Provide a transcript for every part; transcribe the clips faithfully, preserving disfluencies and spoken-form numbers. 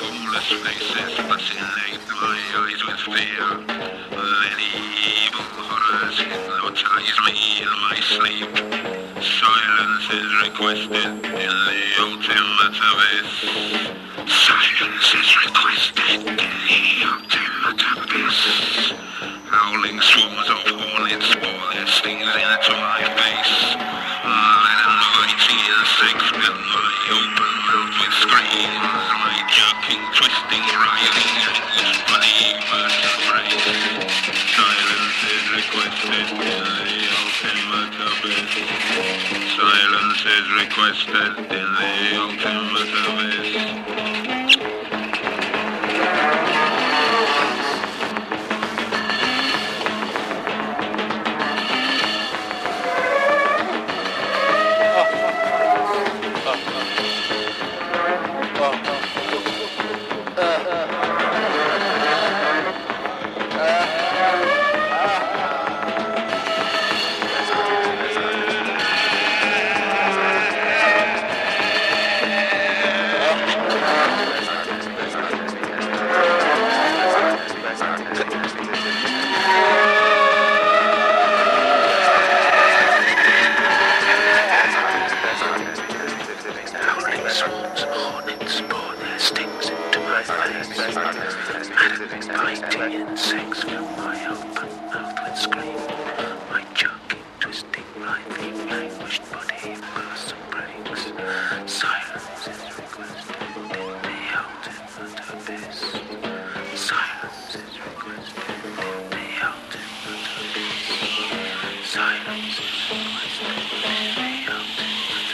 formless faces fascinate my eyes with fear. Then evil horrors hypnotize me in my sleep. Silence is requested in the ultimate abyss. Silence is requested in the ultimate abyss. Howling swarms of hornets pour their stings into my face. Then inviting insects fill my open mouth with screams. My jerking, twisting, writhing anguish beneath vertebrae. Silence is requested in the ultimate abyss. Silence is requested in the ultimate abyss. Biting insects fill my open mouth with scream. My jerking, twisting, writhing, languished body bursts and breaks. Silence is requested in the ultimate abyss. Silence is requested in the ultimate abyss. Silence is requested in the ultimate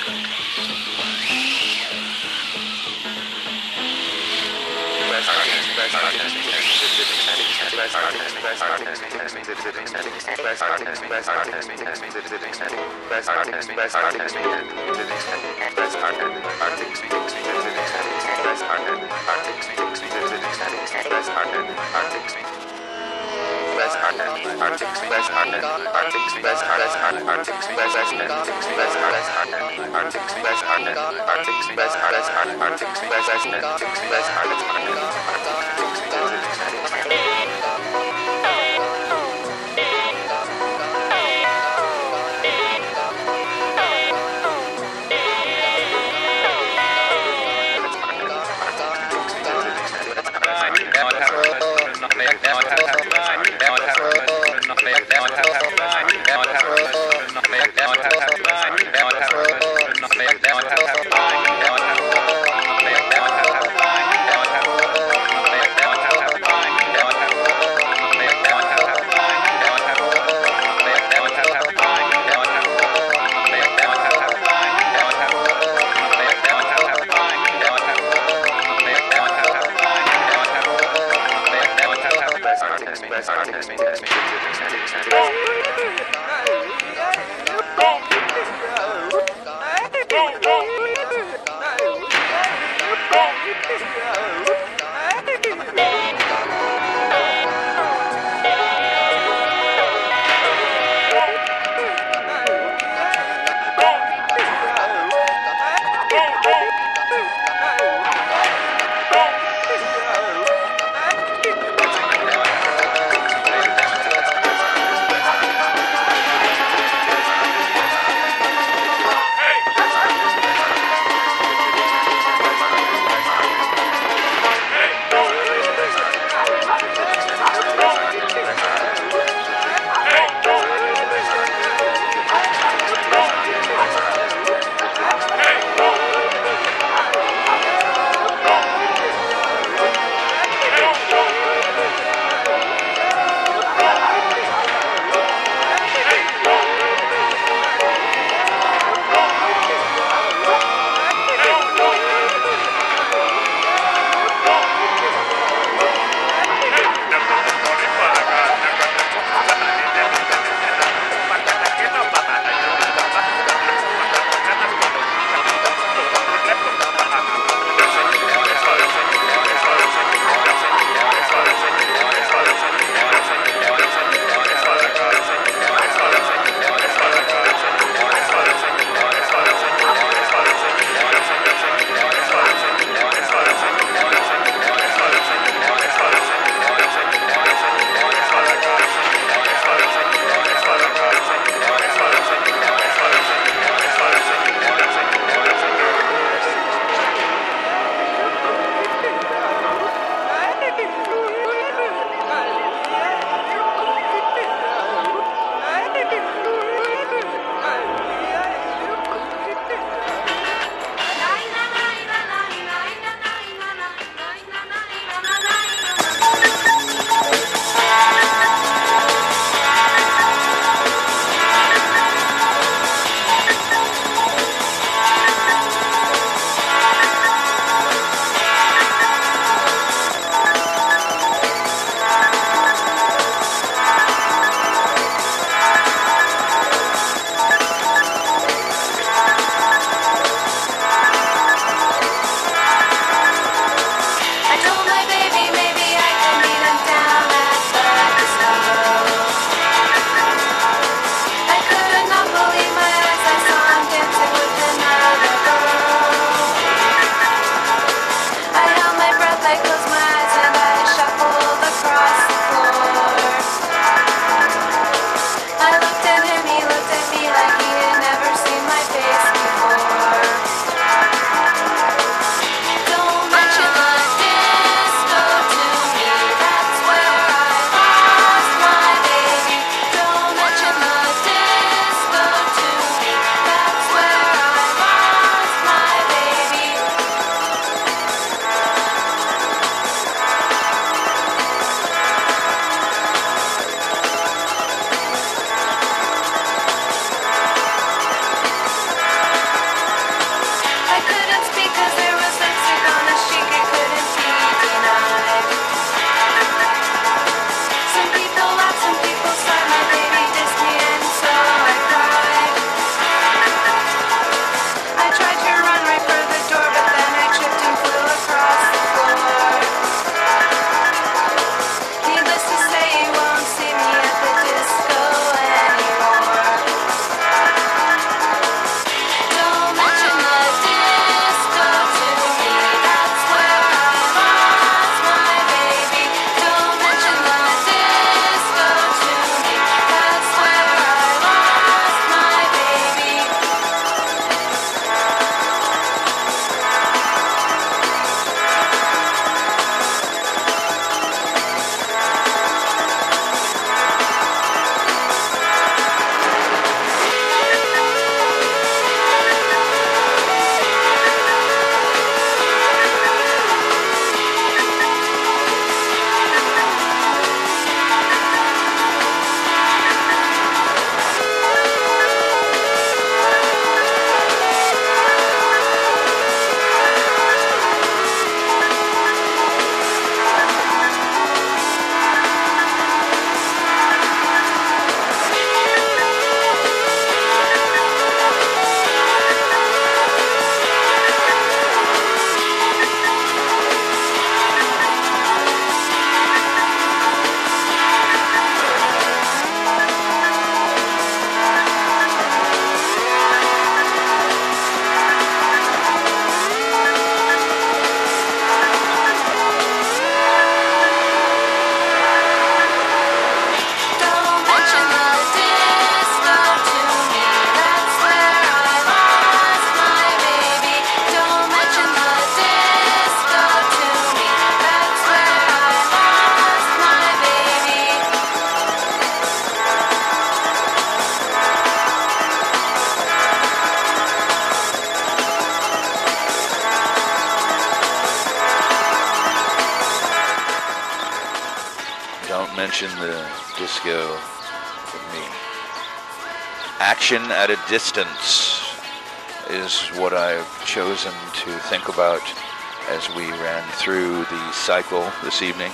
mention the disco for me. Action at a distance is what I've chosen to think about as we ran through the cycle this evening.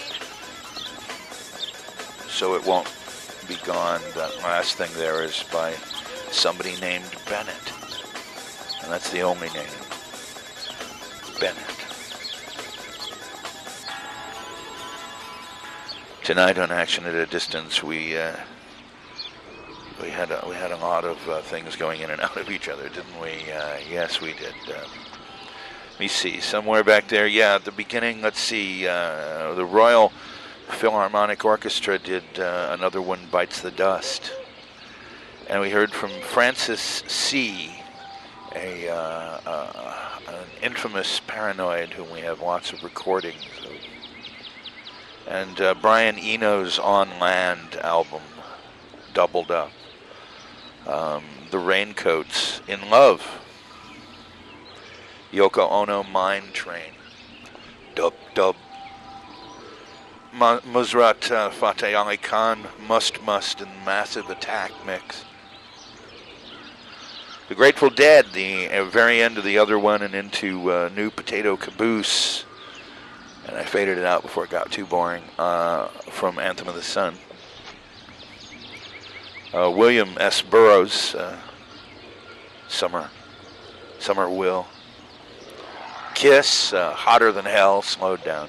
So it won't be gone. That last thing there is by somebody named Bennett. And that's the only name. Bennett. Tonight on Action at a Distance, we uh, we had a, we had a lot of uh, things going in and out of each other, didn't we? Uh, yes, we did. Uh, let me see. Somewhere back there, yeah, at the beginning, let's see. Uh, the Royal Philharmonic Orchestra did uh, Another One Bites the Dust. And we heard from Francis C., a uh, uh, an infamous paranoid whom we have lots of recordings of. And uh, Brian Eno's On Land album, doubled up. Um, the Raincoats, In Love. Yoko Ono, Mine Train. Dub Dub. Ma- Nusrat uh, Fateh Ali Khan, Must Must, and Massive Attack mix. The Grateful Dead, the uh, very end of the other one, and into uh, New Potato Caboose. And I faded it out before it got too boring, uh, from Anthem of the Sun. Uh, William S. Burroughs, uh, Summer, Summer Will. Kiss, uh, Hotter Than Hell, slowed down.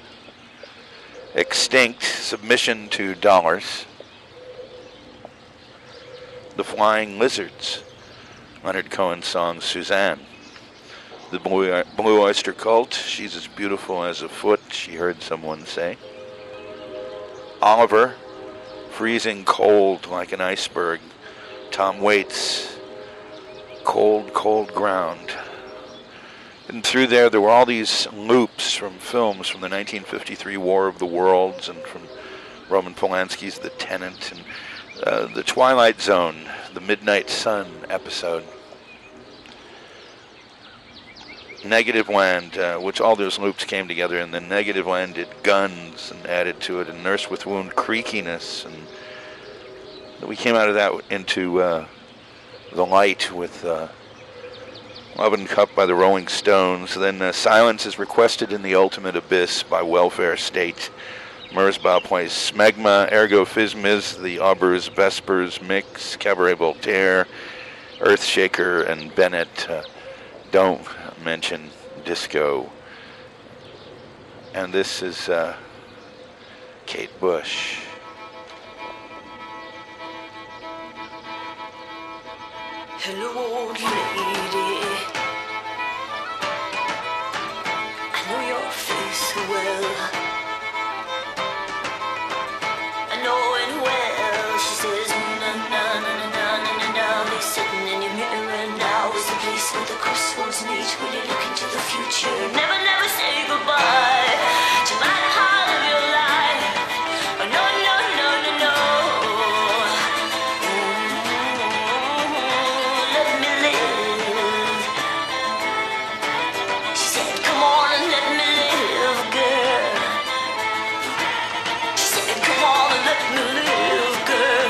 Extinct, Submission to Dollars. The Flying Lizards, Leonard Cohen's song Suzanne. The Blue, Blue Oyster Cult, She's as Beautiful as a Foot, she heard someone say. Oliver, Freezing Cold Like an Iceberg. Tom Waits, Cold, Cold Ground. And through there, there were all these loops from films from the nineteen fifty-three War of the Worlds and from Roman Polanski's The Tenant and uh, The Twilight Zone, the Midnight Sun episode. Negative Land, uh, which all those loops came together, and then Negative Land did Guns and added to it, and Nurse with Wound Creakiness, and we came out of that into uh, The Light with uh, Love and Cup by the Rolling Stones. Then uh, Silence is Requested in the Ultimate Abyss by Welfare State. Merzbow plays Smegma, Ergo Physmiz, the Aubers Vespers mix, Cabaret Voltaire, Earthshaker, and Bennett. Uh, don't mention disco. And this is uh, Kate Bush. Hello, old lady. I know your face well. I know it well. She says, na na na na na na na na. Be sitting in your mirror now is the place where the crossroads meet. When you look into the future, never, never say goodbye to my part of your life. Oh, no, no, no, no, no. Let me live. She said, come on and let me live, girl. She said, come on and let me live, girl.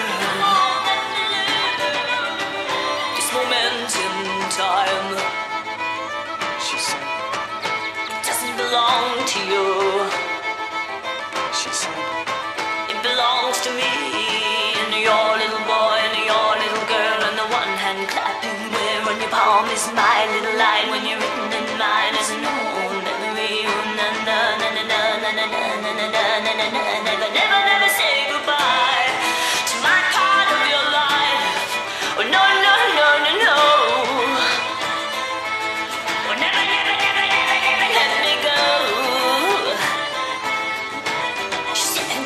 This moment in time, she said, it doesn't belong to you. She said, it belongs to me and your little boy and your little girl, and the one hand clapping where on your palm is my little line when you're written in mine is an old memory. Na na na na na na na na na na na na na. Never, never, never say goodbye to my part of your life. Oh no, no, no, no, no. Oh never, never, never, never, never let me go. She said,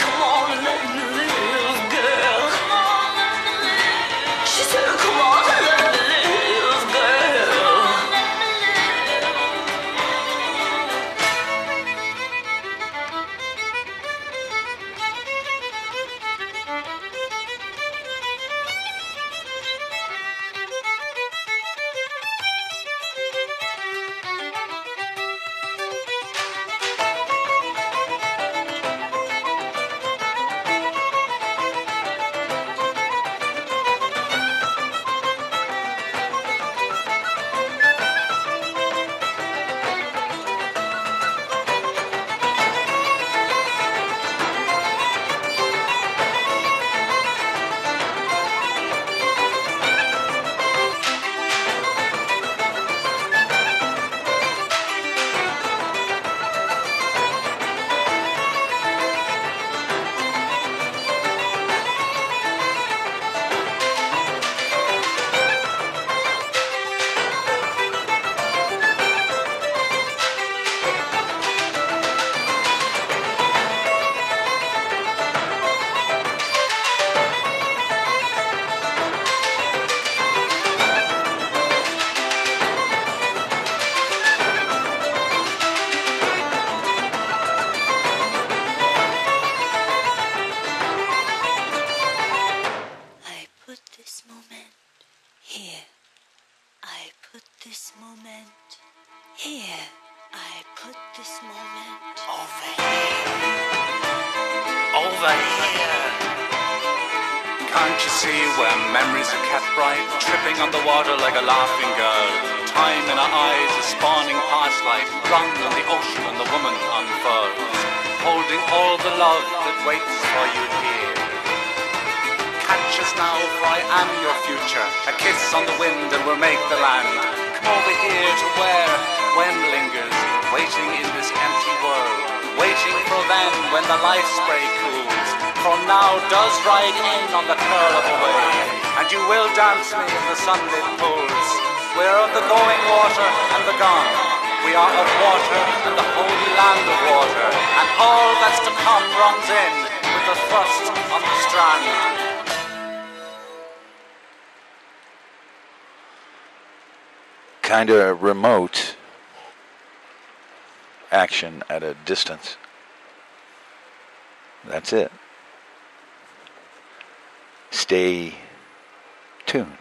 this moment. Over here. Over here. Can't you see where memories are kept bright, tripping on the water like a laughing girl? Time in our eyes is spawning past light, run on the ocean and the woman unfurls, holding all the love that waits for you here. Catch us now, for I am your future. A kiss on the wind and we'll make the land. Come over here to where when lingers, waiting in this empty world, waiting for then when the life spray cools. For now does ride in on the curl of a wave, and you will dance me in the sunlit pools. We're of the going water and the gone. We are of water and the holy land of water, and all that's to come runs in with the thrust on the strand. Kind of remote action at a distance. That's it. Stay tuned.